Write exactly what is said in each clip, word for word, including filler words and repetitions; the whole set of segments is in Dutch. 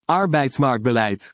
Arbeidsmarktbeleid.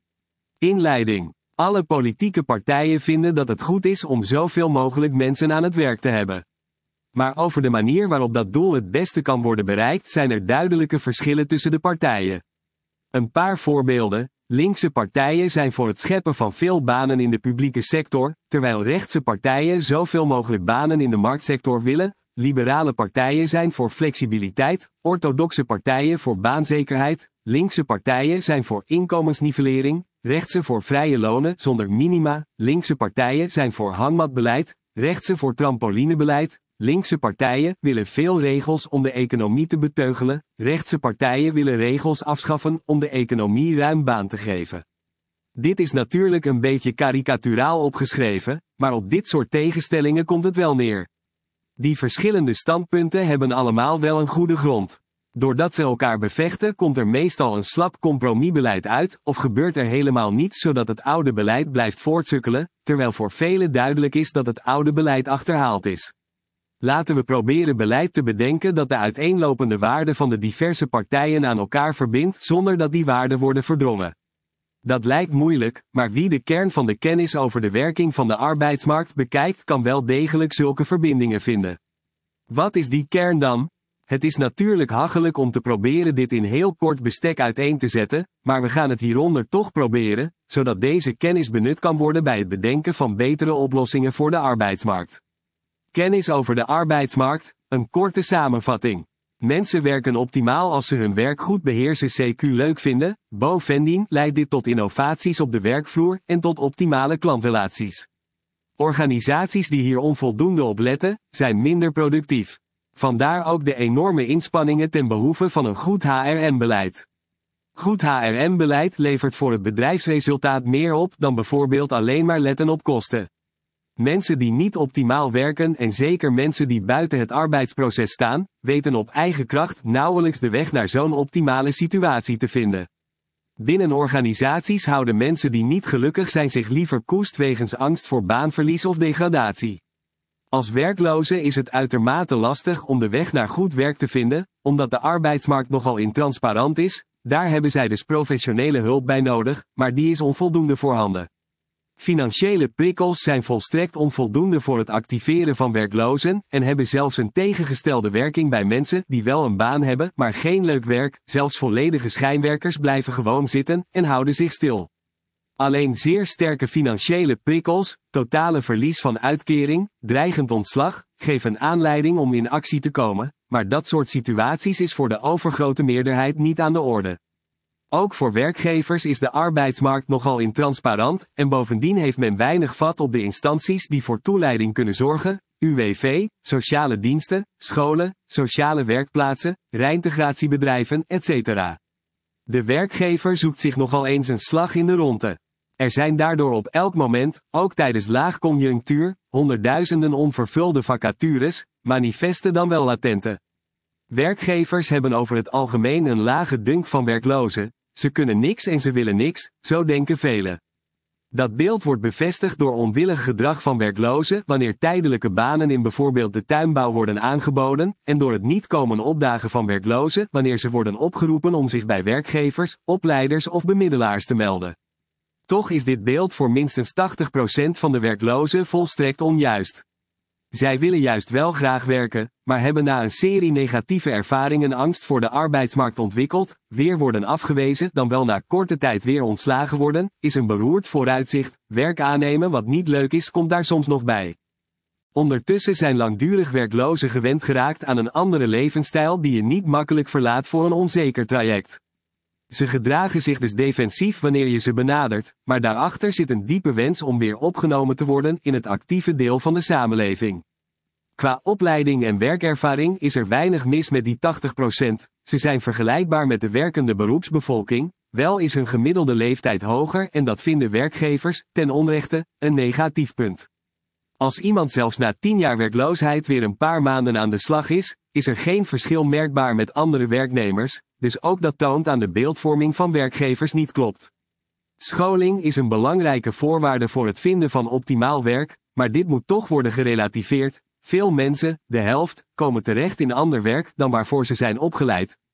Inleiding. Alle politieke partijen vinden dat het goed is om zoveel mogelijk mensen aan het werk te hebben. Maar over de manier waarop dat doel het beste kan worden bereikt zijn er duidelijke verschillen tussen de partijen. Een paar voorbeelden. Linkse partijen zijn voor het scheppen van veel banen in de publieke sector, terwijl rechtse partijen zoveel mogelijk banen in de marktsector willen. Liberale partijen zijn voor flexibiliteit, orthodoxe partijen voor baanzekerheid, linkse partijen zijn voor inkomensnivellering, rechtse voor vrije lonen zonder minima, linkse partijen zijn voor hangmatbeleid, rechtse voor trampolinebeleid, linkse partijen willen veel regels om de economie te beteugelen, rechtse partijen willen regels afschaffen om de economie ruim baan te geven. Dit is natuurlijk een beetje karikaturaal opgeschreven, maar op dit soort tegenstellingen komt het wel neer. Die verschillende standpunten hebben allemaal wel een goede grond. Doordat ze elkaar bevechten komt er meestal een slap compromisbeleid uit, of gebeurt er helemaal niets zodat het oude beleid blijft voortsukkelen, terwijl voor velen duidelijk is dat het oude beleid achterhaald is. Laten we proberen beleid te bedenken dat de uiteenlopende waarden van de diverse partijen aan elkaar verbindt zonder dat die waarden worden verdrongen. Dat lijkt moeilijk, maar wie de kern van de kennis over de werking van de arbeidsmarkt bekijkt kan wel degelijk zulke verbindingen vinden. Wat is die kern dan? Het is natuurlijk hachelijk om te proberen dit in heel kort bestek uiteen te zetten, maar we gaan het hieronder toch proberen, zodat deze kennis benut kan worden bij het bedenken van betere oplossingen voor de arbeidsmarkt. Kennis over de arbeidsmarkt, een korte samenvatting. Mensen werken optimaal als ze hun werk goed beheersen C Q leuk vinden, bovendien leidt dit tot innovaties op de werkvloer en tot optimale klantrelaties. Organisaties die hier onvoldoende op letten, zijn minder productief. Vandaar ook de enorme inspanningen ten behoeve van een goed H R M-beleid. Goed H R M-beleid levert voor het bedrijfsresultaat meer op dan bijvoorbeeld alleen maar letten op kosten. Mensen die niet optimaal werken en zeker mensen die buiten het arbeidsproces staan, weten op eigen kracht nauwelijks de weg naar zo'n optimale situatie te vinden. Binnen organisaties houden mensen die niet gelukkig zijn zich liever koest wegens angst voor baanverlies of degradatie. Als werkloze is het uitermate lastig om de weg naar goed werk te vinden, omdat de arbeidsmarkt nogal intransparant is, daar hebben zij dus professionele hulp bij nodig, maar die is onvoldoende voorhanden. Financiële prikkels zijn volstrekt onvoldoende voor het activeren van werklozen en hebben zelfs een tegengestelde werking bij mensen die wel een baan hebben, maar geen leuk werk, zelfs volledige schijnwerkers blijven gewoon zitten en houden zich stil. Alleen zeer sterke financiële prikkels, totale verlies van uitkering, dreigend ontslag, geven aanleiding om in actie te komen, maar dat soort situaties is voor de overgrote meerderheid niet aan de orde. Ook voor werkgevers is de arbeidsmarkt nogal intransparant en bovendien heeft men weinig vat op de instanties die voor toeleiding kunnen zorgen, U W V, sociale diensten, scholen, sociale werkplaatsen, reïntegratiebedrijven, et cetera. De werkgever zoekt zich nogal eens een slag in de ronde. Er zijn daardoor op elk moment, ook tijdens laagconjunctuur, honderdduizenden onvervulde vacatures, manifeste dan wel latente. Werkgevers hebben over het algemeen een lage dunk van werklozen, ze kunnen niks en ze willen niks, zo denken velen. Dat beeld wordt bevestigd door onwillig gedrag van werklozen wanneer tijdelijke banen in bijvoorbeeld de tuinbouw worden aangeboden, en door het niet komen opdagen van werklozen wanneer ze worden opgeroepen om zich bij werkgevers, opleiders of bemiddelaars te melden. Toch is dit beeld voor minstens tachtig procent van de werklozen volstrekt onjuist. Zij willen juist wel graag werken, maar hebben na een serie negatieve ervaringen angst voor de arbeidsmarkt ontwikkeld, weer worden afgewezen, dan wel na korte tijd weer ontslagen worden, is een beroerd vooruitzicht, werk aannemen wat niet leuk is komt daar soms nog bij. Ondertussen zijn langdurig werklozen gewend geraakt aan een andere levensstijl die je niet makkelijk verlaat voor een onzeker traject. Ze gedragen zich dus defensief wanneer je ze benadert, maar daarachter zit een diepe wens om weer opgenomen te worden in het actieve deel van de samenleving. Qua opleiding en werkervaring is er weinig mis met die tachtig procent, ze zijn vergelijkbaar met de werkende beroepsbevolking, wel is hun gemiddelde leeftijd hoger en dat vinden werkgevers, ten onrechte, een negatief punt. Als iemand zelfs na tien jaar werkloosheid weer een paar maanden aan de slag is, is er geen verschil merkbaar met andere werknemers, dus ook dat toont aan de beeldvorming van werkgevers niet klopt. Scholing is een belangrijke voorwaarde voor het vinden van optimaal werk, maar dit moet toch worden gerelativeerd. Veel mensen, de helft, komen terecht in ander werk dan waarvoor ze zijn opgeleid,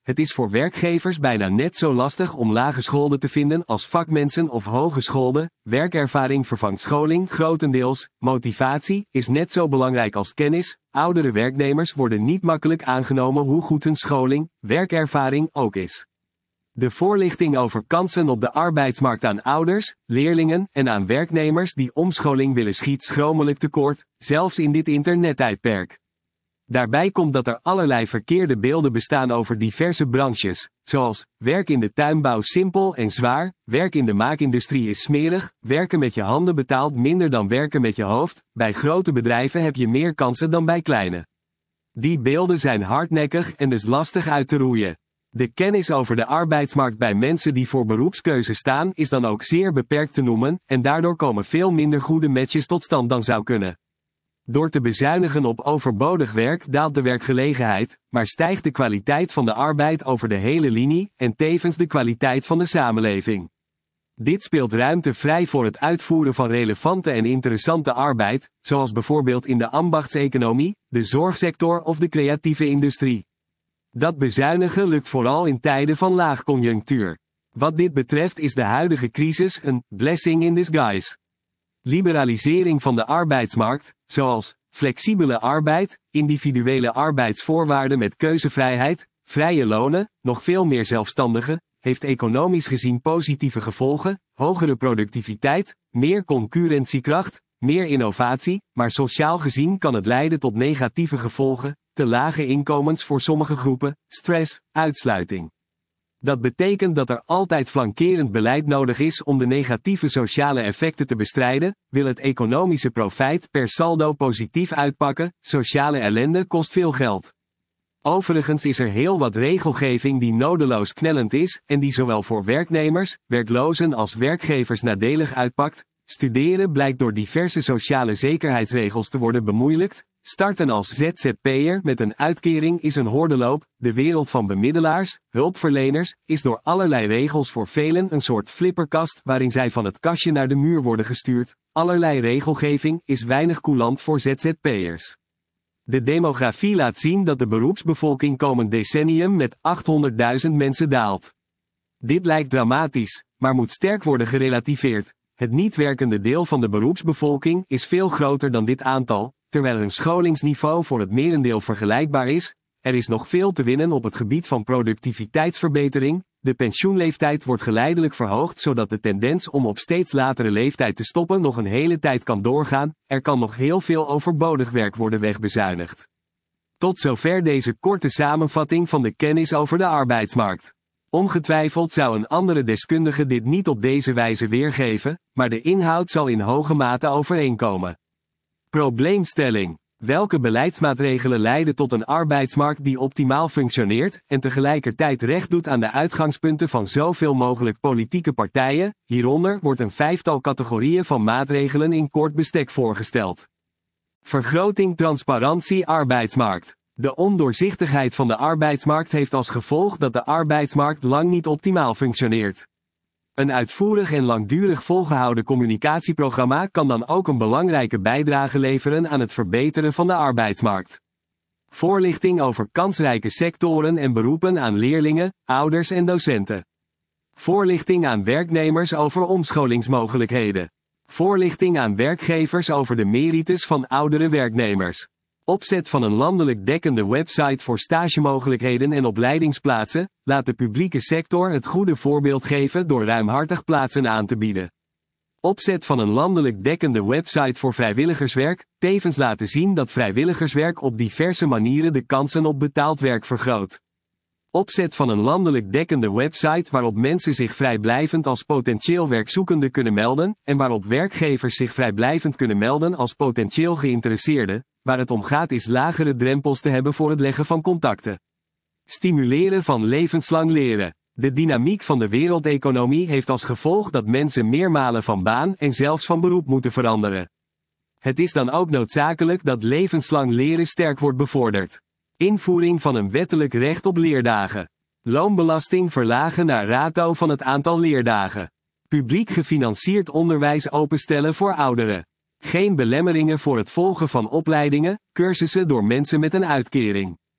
Het is voor werkgevers bijna net zo lastig om laaggeschoolden te vinden als vakmensen of hooggeschoolden. Werkervaring vervangt scholing grotendeels. Motivatie is net zo belangrijk als kennis. Oudere werknemers worden niet makkelijk aangenomen hoe goed hun scholing, werkervaring ook is. De voorlichting over kansen op de arbeidsmarkt aan ouders, leerlingen en aan werknemers die omscholing willen schiet schromelijk tekort, zelfs in dit internettijdperk. Daarbij komt dat er allerlei verkeerde beelden bestaan over diverse branches, zoals werk in de tuinbouw simpel en zwaar, werk in de maakindustrie is smerig, werken met je handen betaalt minder dan werken met je hoofd, bij grote bedrijven heb je meer kansen dan bij kleine. Die beelden zijn hardnekkig en dus lastig uit te roeien. De kennis over de arbeidsmarkt bij mensen die voor beroepskeuze staan is dan ook zeer beperkt te noemen en daardoor komen veel minder goede matches tot stand dan zou kunnen. Door te bezuinigen op overbodig werk daalt de werkgelegenheid, maar stijgt de kwaliteit van de arbeid over de hele linie en tevens de kwaliteit van de samenleving. Dit speelt ruimte vrij voor het uitvoeren van relevante en interessante arbeid, zoals bijvoorbeeld in de ambachtseconomie, de zorgsector of de creatieve industrie. Dat bezuinigen lukt vooral in tijden van laagconjunctuur. Wat dit betreft is de huidige crisis een blessing in disguise. Liberalisering van de arbeidsmarkt, zoals flexibele arbeid, individuele arbeidsvoorwaarden met keuzevrijheid, vrije lonen, nog veel meer zelfstandigen, heeft economisch gezien positieve gevolgen, hogere productiviteit, meer concurrentiekracht, meer innovatie, maar sociaal gezien kan het leiden tot negatieve gevolgen, te lage inkomens voor sommige groepen, stress, uitsluiting. Dat betekent dat er altijd flankerend beleid nodig is om de negatieve sociale effecten te bestrijden, wil het economische profijt per saldo positief uitpakken, sociale ellende kost veel geld. Overigens is er heel wat regelgeving die nodeloos knellend is en die zowel voor werknemers, werklozen als werkgevers nadelig uitpakt. Studeren blijkt door diverse sociale zekerheidsregels te worden bemoeilijkt. Starten als Z Z P'er met een uitkering is een hordeloop. De wereld van bemiddelaars, hulpverleners, is door allerlei regels voor velen een soort flipperkast waarin zij van het kastje naar de muur worden gestuurd. Allerlei regelgeving is weinig coulant voor Z Z P'ers. De demografie laat zien dat de beroepsbevolking komend decennium met achthonderdduizend mensen daalt. Dit lijkt dramatisch, maar moet sterk worden gerelativeerd. Het niet werkende deel van de beroepsbevolking is veel groter dan dit aantal, terwijl hun scholingsniveau voor het merendeel vergelijkbaar is. Er is nog veel te winnen op het gebied van productiviteitsverbetering. De pensioenleeftijd wordt geleidelijk verhoogd zodat de tendens om op steeds latere leeftijd te stoppen nog een hele tijd kan doorgaan. Er kan nog heel veel overbodig werk worden wegbezuinigd. Tot zover deze korte samenvatting van de kennis over de arbeidsmarkt. Ongetwijfeld zou een andere deskundige dit niet op deze wijze weergeven, maar de inhoud zal in hoge mate overeenkomen. Probleemstelling. Welke beleidsmaatregelen leiden tot een arbeidsmarkt die optimaal functioneert en tegelijkertijd recht doet aan de uitgangspunten van zoveel mogelijk politieke partijen? Hieronder wordt een vijftal categorieën van maatregelen in kort bestek voorgesteld. Vergroting, transparantie, arbeidsmarkt. De ondoorzichtigheid van de arbeidsmarkt heeft als gevolg dat de arbeidsmarkt lang niet optimaal functioneert. Een uitvoerig en langdurig volgehouden communicatieprogramma kan dan ook een belangrijke bijdrage leveren aan het verbeteren van de arbeidsmarkt. Voorlichting over kansrijke sectoren en beroepen aan leerlingen, ouders en docenten. Voorlichting aan werknemers over omscholingsmogelijkheden. Voorlichting aan werkgevers over de merites van oudere werknemers. Opzet van een landelijk dekkende website voor stagemogelijkheden en opleidingsplaatsen, laat de publieke sector het goede voorbeeld geven door ruimhartig plaatsen aan te bieden. Opzet van een landelijk dekkende website voor vrijwilligerswerk, tevens laten zien dat vrijwilligerswerk op diverse manieren de kansen op betaald werk vergroot. Opzet van een landelijk dekkende website waarop mensen zich vrijblijvend als potentieel werkzoekende kunnen melden, en waarop werkgevers zich vrijblijvend kunnen melden als potentieel geïnteresseerden. Waar het om gaat is lagere drempels te hebben voor het leggen van contacten. Stimuleren van levenslang leren. De dynamiek van de wereldeconomie heeft als gevolg dat mensen meermalen van baan en zelfs van beroep moeten veranderen. Het is dan ook noodzakelijk dat levenslang leren sterk wordt bevorderd. Invoering van een wettelijk recht op leerdagen. Loonbelasting verlagen naar rato van het aantal leerdagen. Publiek gefinancierd onderwijs openstellen voor ouderen. Geen belemmeringen voor het volgen van opleidingen, cursussen door mensen met een uitkering.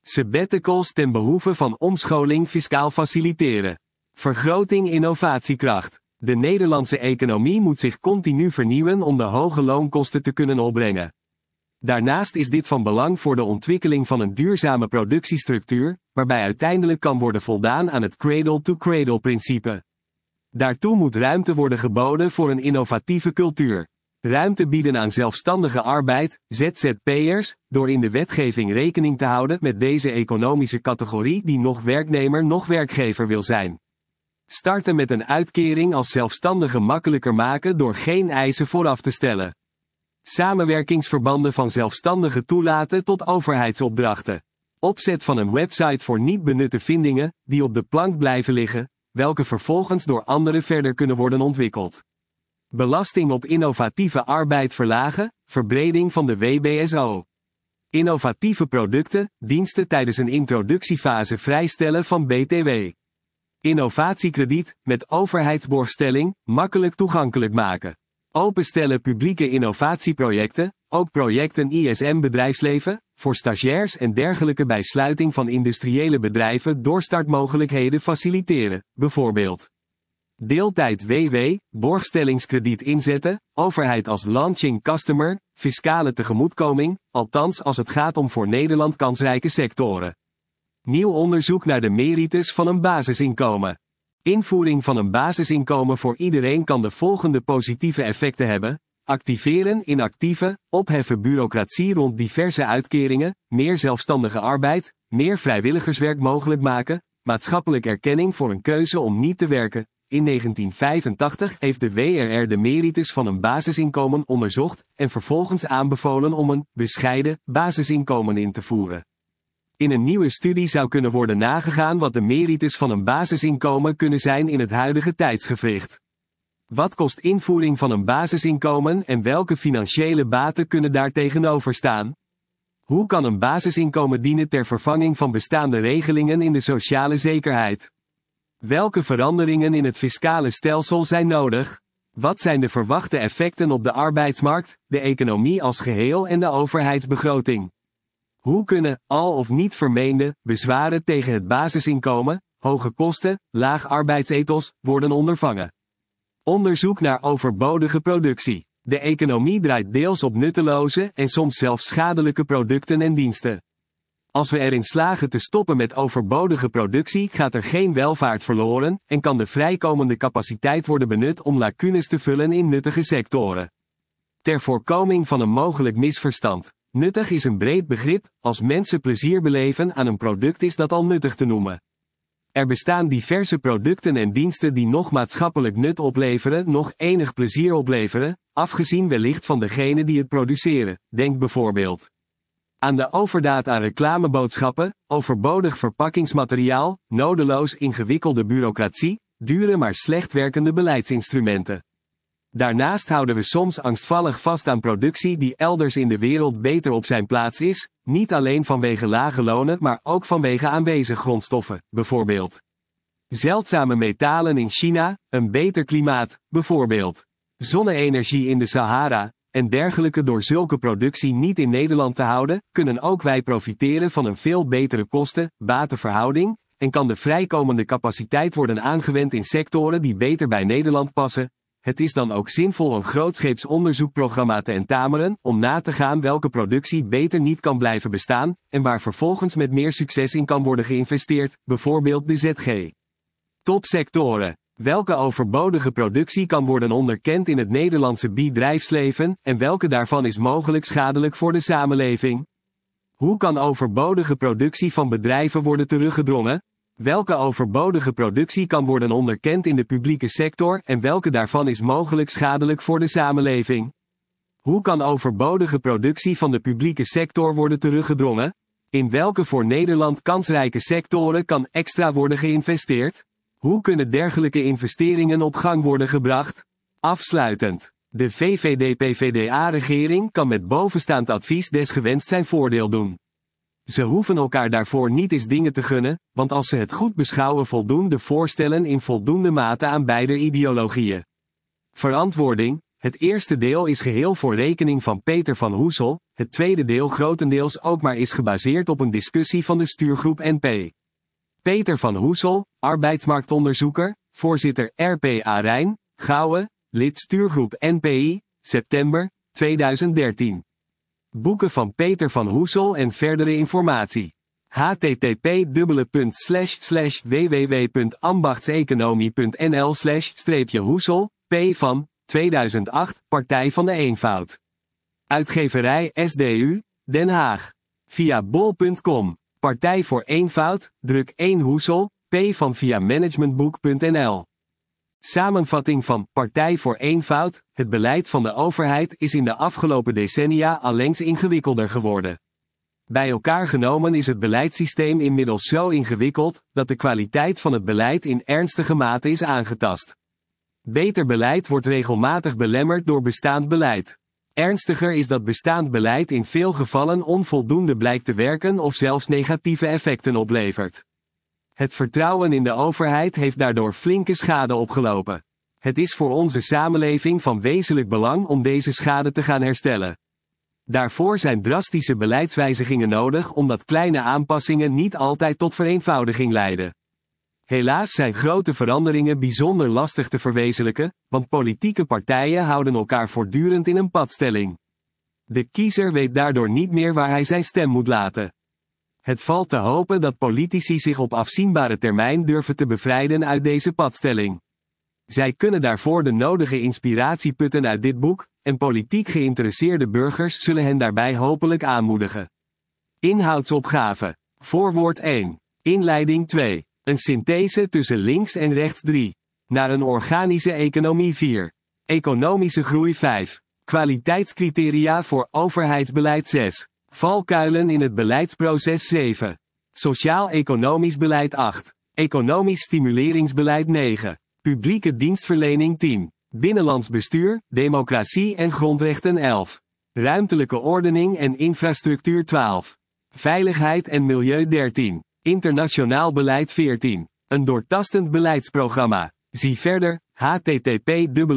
Sabbaticals ten behoeve van omscholing fiscaal faciliteren. Vergroting innovatiekracht. De Nederlandse economie moet zich continu vernieuwen om de hoge loonkosten te kunnen opbrengen. Daarnaast is dit van belang voor de ontwikkeling van een duurzame productiestructuur, waarbij uiteindelijk kan worden voldaan aan het cradle-to-cradle-principe. Daartoe moet ruimte worden geboden voor een innovatieve cultuur. Ruimte bieden aan zelfstandige arbeid, Z Z P'ers, door in de wetgeving rekening te houden met deze economische categorie die nog werknemer nog werkgever wil zijn. Starten met een uitkering als zelfstandige makkelijker maken door geen eisen vooraf te stellen. Samenwerkingsverbanden van zelfstandigen toelaten tot overheidsopdrachten. Opzet van een website voor niet benutte vindingen, die op de plank blijven liggen, welke vervolgens door anderen verder kunnen worden ontwikkeld. Belasting op innovatieve arbeid verlagen, verbreding van de W B S O. Innovatieve producten, diensten tijdens een introductiefase vrijstellen van B T W. Innovatiekrediet, met overheidsborgstelling, makkelijk toegankelijk maken. Openstellen publieke innovatieprojecten, ook projecten I S M-bedrijfsleven, voor stagiairs en dergelijke bij sluiting van industriële bedrijven doorstartmogelijkheden faciliteren, bijvoorbeeld. Deeltijd W W, borgstellingskrediet inzetten, overheid als launching customer, fiscale tegemoetkoming, althans als het gaat om voor Nederland kansrijke sectoren. Nieuw onderzoek naar de merites van een basisinkomen. Invoering van een basisinkomen voor iedereen kan de volgende positieve effecten hebben: activeren inactieve, opheffen bureaucratie rond diverse uitkeringen, meer zelfstandige arbeid, meer vrijwilligerswerk mogelijk maken, maatschappelijk erkenning voor een keuze om niet te werken. In negentien vijfentachtig heeft de W R R de merites van een basisinkomen onderzocht en vervolgens aanbevolen om een bescheiden basisinkomen in te voeren. In een nieuwe studie zou kunnen worden nagegaan wat de merites van een basisinkomen kunnen zijn in het huidige tijdsgevricht. Wat kost invoering van een basisinkomen en welke financiële baten kunnen daar tegenover staan? Hoe kan een basisinkomen dienen ter vervanging van bestaande regelingen in de sociale zekerheid? Welke veranderingen in het fiscale stelsel zijn nodig? Wat zijn de verwachte effecten op de arbeidsmarkt, de economie als geheel en de overheidsbegroting? Hoe kunnen, al of niet vermeende, bezwaren tegen het basisinkomen, hoge kosten, laag arbeidsethos, worden ondervangen? Onderzoek naar overbodige productie. De economie draait deels op nutteloze en soms zelfs schadelijke producten en diensten. Als we erin slagen te stoppen met overbodige productie, gaat er geen welvaart verloren en kan de vrijkomende capaciteit worden benut om lacunes te vullen in nuttige sectoren. Ter voorkoming van een mogelijk misverstand. Nuttig is een breed begrip, als mensen plezier beleven aan een product is dat al nuttig te noemen. Er bestaan diverse producten en diensten die nog maatschappelijk nut opleveren, nog enig plezier opleveren, afgezien wellicht van degene die het produceren. Denk bijvoorbeeld aan de overdaad aan reclameboodschappen, overbodig verpakkingsmateriaal, nodeloos ingewikkelde bureaucratie, dure maar slecht werkende beleidsinstrumenten. Daarnaast houden we soms angstvallig vast aan productie die elders in de wereld beter op zijn plaats is, niet alleen vanwege lage lonen maar ook vanwege aanwezige grondstoffen, bijvoorbeeld zeldzame metalen in China, een beter klimaat, bijvoorbeeld zonne-energie in de Sahara, en dergelijke. Door zulke productie niet in Nederland te houden, kunnen ook wij profiteren van een veel betere kosten-batenverhouding, en kan de vrijkomende capaciteit worden aangewend in sectoren die beter bij Nederland passen. Het is dan ook zinvol een grootscheeps onderzoekprogramma te entameren, om na te gaan welke productie beter niet kan blijven bestaan, en waar vervolgens met meer succes in kan worden geïnvesteerd, bijvoorbeeld de Z G. Topsectoren. Welke overbodige productie kan worden onderkend in het Nederlandse bedrijfsleven, en welke daarvan is mogelijk schadelijk voor de samenleving? Hoe kan overbodige productie van bedrijven worden teruggedrongen? Welke overbodige productie kan worden onderkend in de publieke sector en welke daarvan is mogelijk schadelijk voor de samenleving? Hoe kan overbodige productie van de publieke sector worden teruggedrongen? In welke voor Nederland kansrijke sectoren kan extra worden geïnvesteerd? Hoe kunnen dergelijke investeringen op gang worden gebracht? Afsluitend. De V V D-P V D A-regering kan met bovenstaand advies desgewenst zijn voordeel doen. Ze hoeven elkaar daarvoor niet eens dingen te gunnen, want als ze het goed beschouwen voldoen de voorstellen in voldoende mate aan beide ideologieën. Verantwoording. Het eerste deel is geheel voor rekening van Peter van Hoesel, het tweede deel grotendeels ook maar is gebaseerd op een discussie van de stuurgroep N P. Peter van Hoesel, arbeidsmarktonderzoeker, voorzitter R P A Rijn, Gouwen, lid stuurgroep N P I, september tweeduizend dertien. Boeken van Peter van Hoesel en verdere informatie. h t t p slash slash w w w punt ambachtseconomie punt n l slash hoesel, P van, tweeduizend acht, Partij van de Eenvoud. Uitgeverij S D U, Den Haag. Via bol punt com. Partij voor Eenvoud, druk één Hoesel, P van via managementboek punt n l. Samenvatting van Partij voor Eenvoud, het beleid van de overheid is in de afgelopen decennia allengs ingewikkelder geworden. Bij elkaar genomen is het beleidssysteem inmiddels zo ingewikkeld, dat de kwaliteit van het beleid in ernstige mate is aangetast. Beter beleid wordt regelmatig belemmerd door bestaand beleid. Ernstiger is dat bestaand beleid in veel gevallen onvoldoende blijkt te werken of zelfs negatieve effecten oplevert. Het vertrouwen in de overheid heeft daardoor flinke schade opgelopen. Het is voor onze samenleving van wezenlijk belang om deze schade te gaan herstellen. Daarvoor zijn drastische beleidswijzigingen nodig omdat kleine aanpassingen niet altijd tot vereenvoudiging leiden. Helaas zijn grote veranderingen bijzonder lastig te verwezenlijken, want politieke partijen houden elkaar voortdurend in een padstelling. De kiezer weet daardoor niet meer waar hij zijn stem moet laten. Het valt te hopen dat politici zich op afzienbare termijn durven te bevrijden uit deze padstelling. Zij kunnen daarvoor de nodige inspiratie putten uit dit boek, en politiek geïnteresseerde burgers zullen hen daarbij hopelijk aanmoedigen. Inhoudsopgave. Voorwoord één. Inleiding twee. Een synthese tussen links en rechts drie. Naar een organische economie vier. Economische groei vijf. Kwaliteitscriteria voor overheidsbeleid zes. Valkuilen in het beleidsproces zeven. Sociaal-economisch beleid acht. Economisch stimuleringsbeleid negen. Publieke dienstverlening tien. Binnenlands bestuur, democratie en grondrechten elf. Ruimtelijke ordening en infrastructuur twaalf. Veiligheid en milieu dertien. Internationaal beleid veertien. Een doortastend beleidsprogramma. Zie verder, h t t p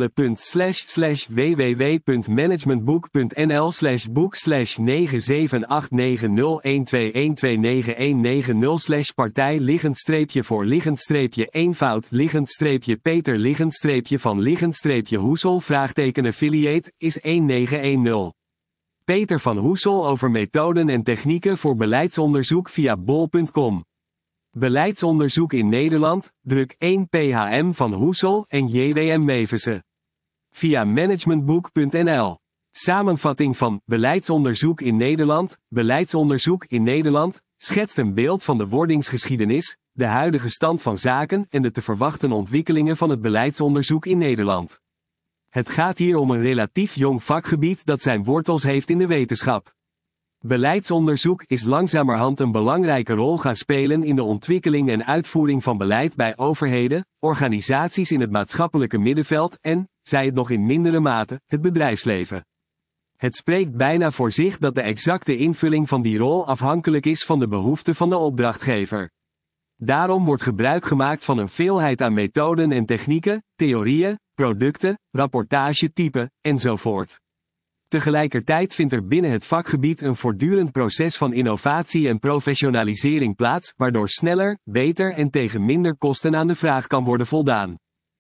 slash slash w w w punt managementboek punt n l slash boek slash negen zeven acht negen nul een twee een twee negen een negen nul slash partij liggend streepje voor liggend streepje eenvoud liggend streepje Peter liggend streepje van liggend streepje Hoesel vraagteken affiliate is een negen een nul. Peter van Hoesel over methoden en technieken voor beleidsonderzoek via bol punt com. Beleidsonderzoek in Nederland, druk één P H M van Hoesel en J W M Mevense. Via managementboek punt n l. Samenvatting van Beleidsonderzoek in Nederland. Beleidsonderzoek in Nederland schetst een beeld van de wordingsgeschiedenis, de huidige stand van zaken en de te verwachten ontwikkelingen van het beleidsonderzoek in Nederland. Het gaat hier om een relatief jong vakgebied dat zijn wortels heeft in de wetenschap. Beleidsonderzoek is langzamerhand een belangrijke rol gaan spelen in de ontwikkeling en uitvoering van beleid bij overheden, organisaties in het maatschappelijke middenveld en, zij het nog in mindere mate, het bedrijfsleven. Het spreekt bijna voor zich dat de exacte invulling van die rol afhankelijk is van de behoeften van de opdrachtgever. Daarom wordt gebruik gemaakt van een veelheid aan methoden en technieken, theorieën, producten, rapportagetypen, enzovoort. Tegelijkertijd vindt er binnen het vakgebied een voortdurend proces van innovatie en professionalisering plaats, waardoor sneller, beter en tegen minder kosten aan de vraag kan worden voldaan.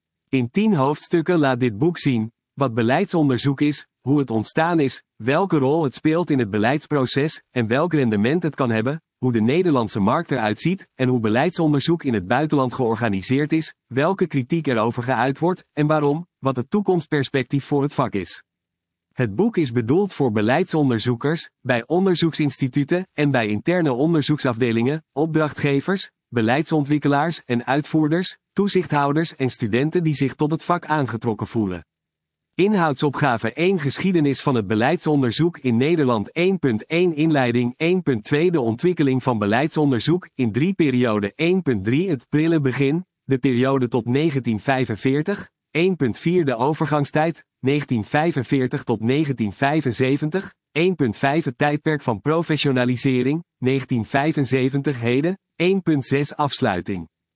In tien hoofdstukken laat dit boek zien wat beleidsonderzoek is, hoe het ontstaan is, welke rol het speelt in het beleidsproces en welk rendement het kan hebben, hoe de Nederlandse markt eruit ziet en hoe beleidsonderzoek in het buitenland georganiseerd is, welke kritiek erover geuit wordt en waarom, wat het toekomstperspectief voor het vak is. Het boek is bedoeld voor beleidsonderzoekers, bij onderzoeksinstituten en bij interne onderzoeksafdelingen, opdrachtgevers, beleidsontwikkelaars en uitvoerders, toezichthouders en studenten die zich tot het vak aangetrokken voelen. Inhoudsopgave één Geschiedenis van het beleidsonderzoek in Nederland één punt één Inleiding één punt twee De ontwikkeling van beleidsonderzoek in drie periode één punt drie Het prille begin, de periode tot negentien vijfenveertig, één punt vier De overgangstijd, negentien vijfenveertig tot negentien vijfenzeventig, één punt vijf Het tijdperk van professionalisering, negentien vijfenzeventig heden, één punt zes Afsluiting.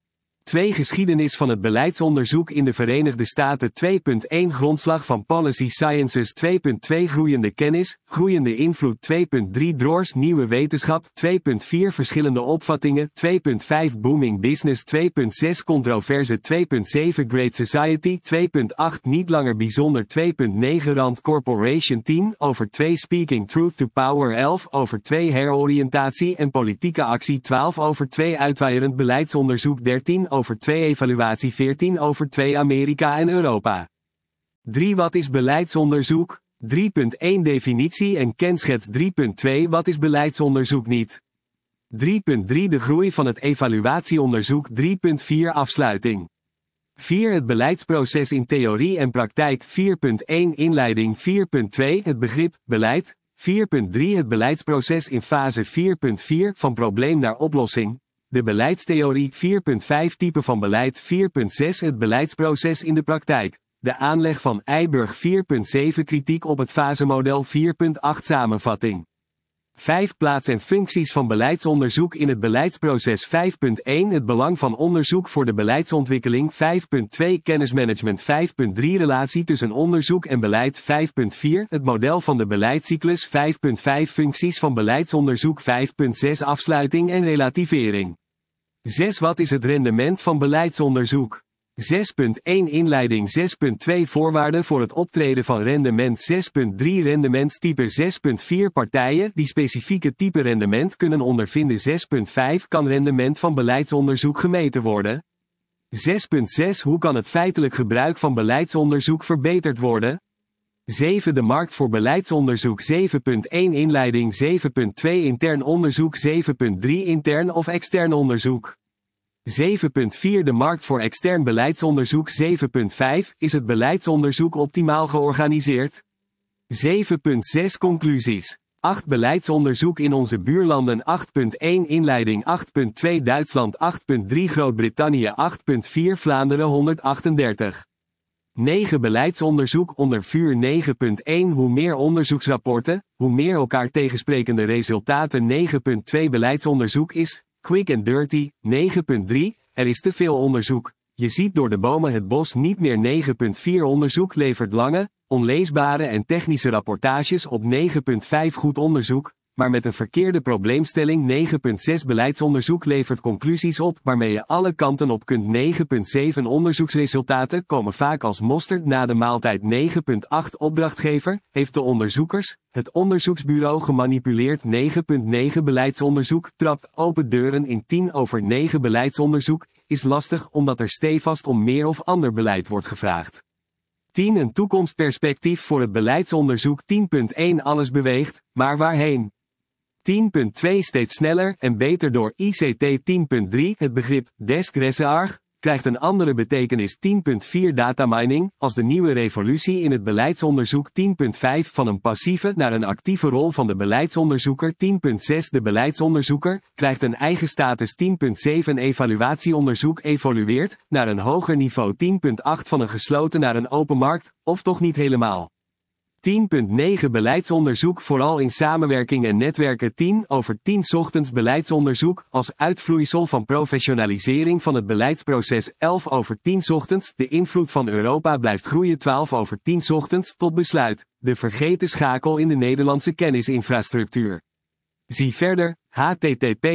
twee Geschiedenis van het beleidsonderzoek in de Verenigde Staten twee punt één Grondslag van Policy Sciences twee punt twee Groeiende kennis, groeiende invloed twee punt drie Drors Nieuwe wetenschap twee punt vier Verschillende opvattingen twee punt vijf Booming Business twee punt zes Controverse twee punt zeven Great Society twee punt acht Niet langer bijzonder twee punt negen Rand Corporation tien over twee Speaking Truth to Power elf over twee Heroriëntatie en politieke actie twaalf over twee Uitwaaierend beleidsonderzoek dertien over twee Evaluatie veertien over twee Amerika en Europa. drie Wat is beleidsonderzoek? drie punt één Definitie en kenschets drie punt twee Wat is beleidsonderzoek niet? drie punt drie De groei van het evaluatieonderzoek drie punt vier Afsluiting. vier Het beleidsproces in theorie en praktijk vier punt één Inleiding vier punt twee Het begrip, beleid vier punt drie Het beleidsproces in fase vier punt vier Van probleem naar oplossing. De beleidstheorie vier punt vijf Type van beleid vier punt zes Het beleidsproces in de praktijk. De aanleg van Eiburg vier punt zeven Kritiek op het fasemodel vier punt acht Samenvatting. vijf Plaats en functies van beleidsonderzoek in het beleidsproces vijf punt één Het belang van onderzoek voor de beleidsontwikkeling vijf punt twee Kennismanagement vijf punt drie Relatie tussen onderzoek en beleid vijf punt vier Het model van de beleidscyclus vijf punt vijf Functies van beleidsonderzoek vijf punt zes Afsluiting en relativering. zes Wat is het rendement van beleidsonderzoek? zes punt één Inleiding zes punt twee Voorwaarden voor het optreden van rendement zes punt drie Rendementstype zes punt vier Partijen die specifieke type rendement kunnen ondervinden zes punt vijf Kan rendement van beleidsonderzoek gemeten worden? zes punt zes Hoe kan het feitelijk gebruik van beleidsonderzoek verbeterd worden? zeven De markt voor beleidsonderzoek zeven punt één Inleiding zeven punt twee Intern onderzoek zeven punt drie Intern of extern onderzoek. zeven punt vier De markt voor extern beleidsonderzoek zeven punt vijf Is het beleidsonderzoek optimaal georganiseerd? zeven punt zes Conclusies. acht Beleidsonderzoek in onze buurlanden acht punt één Inleiding acht punt twee Duitsland acht punt drie Groot-Brittannië acht punt vier Vlaanderen honderdachtendertig. negen Beleidsonderzoek onder vuur negen punt één Hoe meer onderzoeksrapporten, hoe meer elkaar tegensprekende resultaten negen punt twee Beleidsonderzoek is quick and dirty, negen punt drie Er is te veel onderzoek. Je ziet door de bomen het bos niet meer negen punt vier Onderzoek levert lange, onleesbare en technische rapportages op negen punt vijf Goed onderzoek, maar met een verkeerde probleemstelling negen punt zes Beleidsonderzoek levert conclusies op waarmee je alle kanten op kunt negen punt zeven Onderzoeksresultaten komen vaak als mosterd na de maaltijd negen punt acht Opdrachtgever, heeft de onderzoekers, het onderzoeksbureau gemanipuleerd negen punt negen Beleidsonderzoek trapt open deuren in tien over negen Beleidsonderzoek, is lastig omdat er stevast om meer of ander beleid wordt gevraagd. tien Een toekomstperspectief voor het beleidsonderzoek tien punt één Alles beweegt, maar waarheen? tien punt twee Steeds sneller en beter door I C T tien punt drie Het begrip desk research krijgt een andere betekenis tien punt vier Datamining als de nieuwe revolutie in het beleidsonderzoek tien punt vijf Van een passieve naar een actieve rol van de beleidsonderzoeker tien punt zes De beleidsonderzoeker krijgt een eigen status tien punt zeven Evaluatieonderzoek evolueert naar een hoger niveau tien punt acht Van een gesloten naar een open markt, of toch niet helemaal. tien punt negen Beleidsonderzoek vooral in samenwerking en netwerken tien over tien Ochtends beleidsonderzoek als uitvloeisel van professionalisering van het beleidsproces elf over tien Ochtends De invloed van Europa blijft groeien twaalf over tien Ochtends tot besluit, de vergeten schakel in de Nederlandse kennisinfrastructuur. Zie verder, h t t p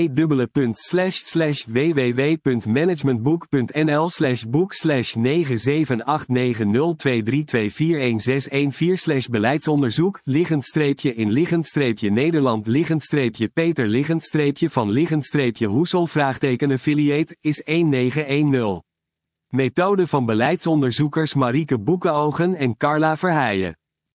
slash slash w w w punt managementboek punt n l slash boek slash negen zeven acht negen nul twee drie twee vier een zes een vier slash beleidsontwerp liggend streepje in liggend streepje Nederland liggend streepje Peter liggend streepje van liggend streepje Hoesel vraagteken affiliate is een negen een nul. Methode van beleidsonderzoekers Marieke Boekenogen en Carla Verheijen.